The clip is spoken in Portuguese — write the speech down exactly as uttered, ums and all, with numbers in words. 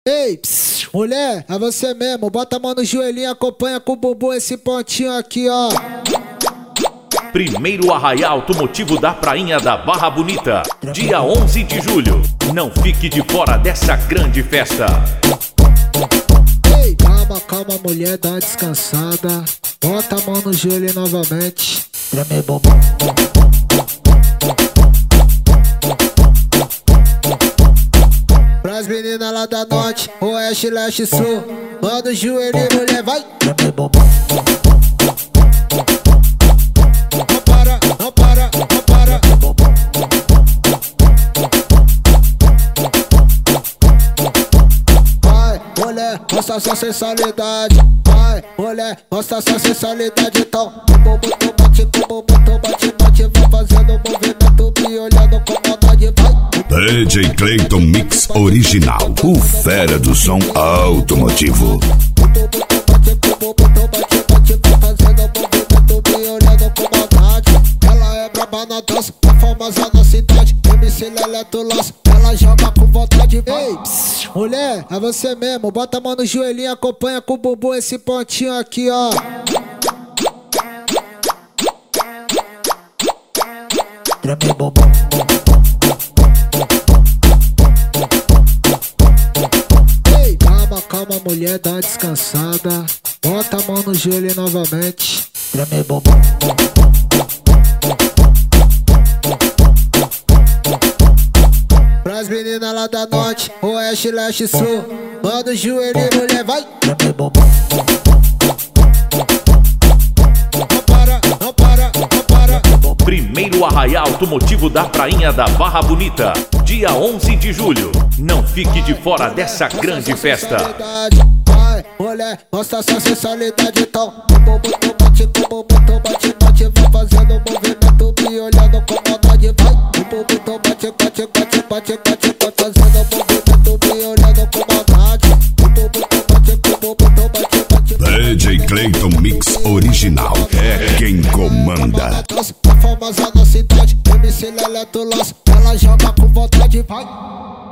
Ei, pss, mulher, é você mesmo. Bota a mão no joelhinho, acompanha com o bumbum esse pontinho aqui, ó. Primeiro arraial automotivo da Prainha da Barra Bonita, dia onze de julho. Não fique de fora dessa grande festa. Ei, calma, calma, mulher, dá uma descansada. Bota a mão no joelho novamente. Treme bumbum. Pras meninas lá da norte, oeste, leste, sul. Manda o joelho, mulher, vai. Treme bumbum. Não para, não para, não para. Vai, mulher, mostra sua sensualidade. Vai, mulher, mostra sua sensualidade. Então, o bumbum tu bate, o bumbum tu bate, bate. Vai fazendo movimento, me olhando com maldade, vai. D J Clayton Mix Original, o fera do som automotivo. Ela é braba na dança, é famosa na cidade. M C Leleto Laço, ela joga com vontade. Ei, pss, mulher, é você mesmo. Bota a mão no joelhinho, acompanha com o bumbum esse pontinho aqui, ó. Treme bumbum. Calma, mulher, dá uma descansada. Bota a mão no joelho novamente. Treme bumbum. Pras meninas lá da norte, oeste, leste, sul. Manda o joelho, mulher, vai. Treme bumbum. Não para, não para, não para. Primeiro arraial automotivo da Prainha da Barra Bonita, dia onze de julho. Não fique de fora dessa grande festa. Vai, mulher, mostra sua sensualidade. Então, o bumbum tu bate, o bumbum tu bate, bate. Vai fazendo movimento, me olhando com maldade, vai. O bumbum tu bate, bate, bate, bate, bate. Vai fazendo movimento, me olhando com maldade. O bumbum tu bate, o bumbum tu bate, bate. D J Clayton Mix Original, é quem comanda. É famosa na cidade, M C Leleto Laço, ela joga com vontade, vai.